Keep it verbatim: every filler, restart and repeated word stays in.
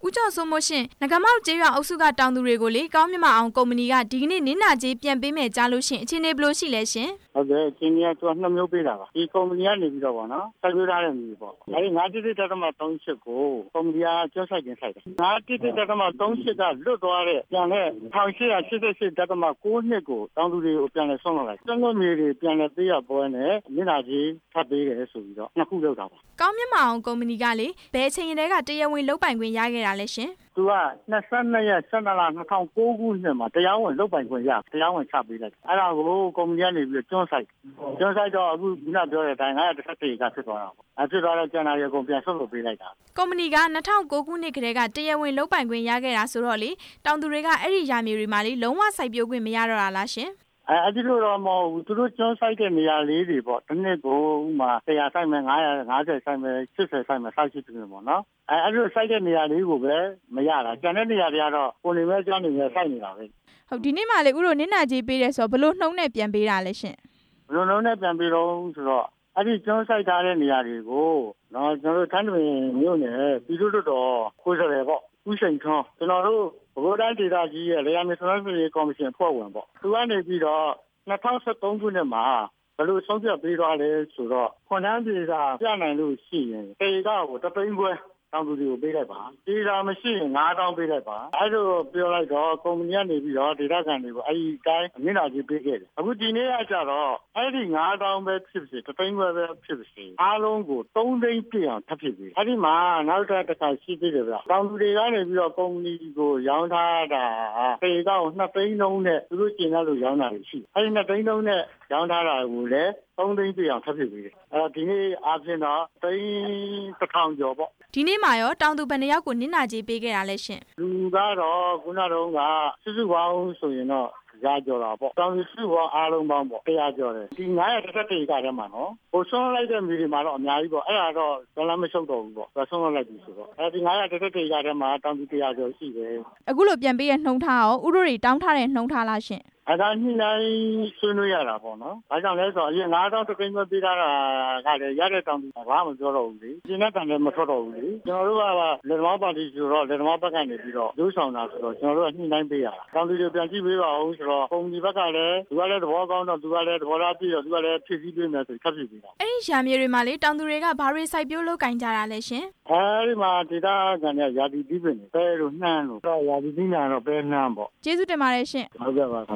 ဦးကျော်စိုးမိုးရှင်ငကမောက်ကျေးရွာအုပ်စုကတောင်သူတွေကိုလေကောင်းမြတ်မအောင်ကုမ္ပဏီကဒီကနေ့နင်းနာကြေးပြန်ပေးမယ်ကြားလို့ရှင်အခြေအနေဘယ်လိုရှိလဲရှင်ဟုတ်ကဲ့အချင်းကြီးကသူကနှစ်မျိုးပေးတာပါဒီကုမ္ပဏီကနေပြီးတော့ဗောနော်စိုက်ပျိုးထားတဲ့မြေပေါ့အဲဒီငါးတိတိတသမသုံးရှစ်ကိုကုမ္ပဏီကကျွတ်ဆိုင်တင်ဆိုင်တယ်ငါးတိတိတသမသုံးရှစ်ကလွတ်သွားတဲ့ပြန်လဲတစ်ထောင်ရှစ်ရာရှစ်ရှစ်တသမကိုးနှစ်ကိုတောင်သူတွေကိုပြန်လဲဆုံးလောက်လိုက်ကျွတ်မြေတွေပြန်လဲပေးရပွဲနဲ့နင်းနာကြေးထပ်ပေးတယ်ဆိုပြီးတော့နှစ်ခုလုပ်တာပါကောင်းမြတ်မအောင်ကုမ္ပဏီကလေဘယ်အချိန်တည်းကတရားဝင်လုပ်ပိုင်ခွင့်ရခဲ့တာလဲရှင်သူကနှစ်ဆယ့်နှစ်ရက်ဆယ့်နှစ်လနှစ်ထောင်ကိုးခုနှစ်မှာတရားဝင်လုပ်ပိုင်ခွင့်ရတရားဝင်ချပေးလိုက်အဲ့ဒါကိုကုမ္ပဏီကနေပြီးကျွန်းဆိုင်ကျွန်းဆိုင်တော့အခုခုနပြောတဲ့အတိုင်းငါးရာတစ်ဆက်တေကဖြစ်သွားတာပေါ့အဲ့ဖြစ်သွားတော့ကျန်တာရေကုန်ပြန်ဆုတ်လို့ပေးလိုက်တာကုမ္ပဏီကနှစ်ထောင်ကိုးခုနှစ်ကတည်းကတရားဝင်လုပ်ပိုင်ခွင့်ရခဲ့တာဆိုတော့လေတောင်သူတွေကအဲ့ဒီယာမြေတွေမှာလေလုံးဝစိုက်ပျိုးခွင့်မရတော့တာလားရှင်အဲအဲ့ဒီလိုတော့မဟုတ်ဘူးသူတို့ကျွန်းဆိုင်တဲ့နေရာလေးတွေပေါ့တစ်နှစ်ကိုဥမာတစ်ရာဆိုင်မယ်ငါးရာငါးဆယ်ဆိုင်မယ်ရှစ်ဆယ်ဆိုင်မယ်စသဖြင့်ပေါ့နော်အဲအဲ့ဒီလိုဆိုင်တဲ့နေရာလေးကိုပဲမရတာကျန်တဲ့နေရာတွေကတော့ကိုနေမဲ့ကျောင်းနေမဲ့ဆိုင်နေတာပဲဟုတ်ဒီနေ့မှလေဥတို့နင်းနာကြီးပေးတယ်ဆိုတော့ဘလို့နှုံးနဲ့ပြန်ပေးတာလဲရှင်ဘလို့နှုံးနဲ့ပြန်ပေးတော့ဆိုတော့အဲ့ဒီကျွန်းဆိုင်ထားတဲ့နေရာတွေကိုနော်ကျွန်တော်တို့ထန်းတွင်မြို့နယ်ပြည်သူ့တော်ကိုယ်စားလှယ်ပေါ့ဦးစိန်ထွန်းကျွန်တော်တို့ဘိုးတိုင်းဒေသကြီးရဲ့လေယာဉ်မြေဆောင်ရွက်ရေးကော်မရှင်ဖွဲ့ဝင်ပေါ့သူကနေပြီးတော့နှစ်ထောင်၁၃ခုနှစ်မှာဘယ်လိုဆုံးဖြတ်ပေးသွားလဲဆိုတော့ခွန်တန်းပြည်သာပြနိုင်လို့ရှိရင်တေကကိုတသိန်းခွဲတောင်သူတွေကိုပေးလိုက်ပါတေတာမရှိရင်ငါးတောင်းပေးလိုက်ပါအဲ့လိုပြောလိုက်တော့ကုမ္ပဏီကနေပြီးတော့ဒေသခံတွေကိုအဲ့ဒီတိုင်းအမြင့်နာကြီးပေးခဲ့တယ်အခုဒီနေ့ကကြတော့အဲ့ဒီငါးတောင်းပဲဖြစ်စေတသိန်းခွဲပဲဖြစ်စေအားလုံးကိုသုံးသိန်းပြည့်အောင်ထပ်ဖြစ်ပြီအဲ့ဒီမှာနောက်တစ်ခါရှိသေးတယ်ဗျတောင်သူတွေကနေပြီးတော့ကုမ္ပဏီကိုရောင်းထားတာတေကကိုနှစ်သိန်းလုံးနဲ့သူတို့ကျင်ရလို့ရောင်းတာရှိအဲ့ဒီနှစ်သိန်းလုံးနဲ့ရောင်းထားတာကိုလည်းသုံးသိန်းပြည့်အောင်ထပ်ဖြစ်ပြီအဲ့တော့ဒီနေ့အားဖြင့်တော့သိန်းတစ်ထောင်ကျော်ပေါ့ဒီနေ့မှာရောတောင်သူဘယ်နှယောက်ကိုနင်းနာကြေးပေးခဲ့တာလဲရှင်လူကတော့ခုနတုန်းကစုစုပေါင်းဆိုရင်တော့ရာကျော်တာပေါ့တောင်သူစုပေါင်းအားလုံးပေါင်းပေါ့တရားကျော်တယ်ဒီငါးရာတစ်ဆက်တေကထဲမှာနော်ဟိုဆုံးလိုက်တဲ့မြေတွေမှာတော့အများကြီးပေါ့အဲ့ဒါတော့ဇလမ်းမရှုပ်တော့ဘူးပေါ့ဒါဆုံးလိုက်ပြီဆိုတော့အဲ့ဒီငါးရာတစ်ဆက်တေကထဲမှာတောင်သူတရားကျော်ရှိတယ်အခုလိုပြန်ပေးရနှုံထားရောဥတို့တွေတောင်းထားတဲ့နှုံထားလားရှင်အဲ့ဒါညှိနှိုင်းဆွေးနွေးရတာပေါ့နော်။ဘာကြောင့်လဲဆိုတော့အရင်ငါးတောင်းတစ်သိန်းပဲပေးထားတာကလည်းရတဲ့တောင်းဘာမှမပြောတော့ဘူးလေ။ကျင်းတဲ့တန်လည်းမထွက်တော့ဘူးလေ။ကျွန်တော်တို့ကလက်သမားပါတီဆိုတော့လက်သမားဘက်ကနေပြီးတော့ဒုဆောင်တာဆိုတော့ကျွန်တော်တို့ကညှိနှိုင်းပေးရတာ။တောင်းသူတွေပြန်ကြည့်ပေးပါဦးဆိုတော့ပုံဒီဘက်ကလည်းသူကလည်းသဘောကောင်းတော့သူကလည်းသဘောထားပြည့်တော့သူကလည်းဖြည့်ဆည်းပေးမယ်ဆိုခက်ဖြစ်ပြီလား။အဲ့ဒီယာမြေတွေမှာလေတောင်သူတွေကဘာတွေစိုက်ပျိုးလုပ်ကင်ကြတာလဲရှင်။အဲဒီမှာဒေတာကန်တဲ့ယာတီတီးပင်တွေပဲလို့နှမ်းလို့တော့ယာတီတီးညာတော့ပဲနှမ်းပေါ့။ကျေးဇူးတင်ပါတယ်ရှင်။ဟုတ်ကဲ့ပါ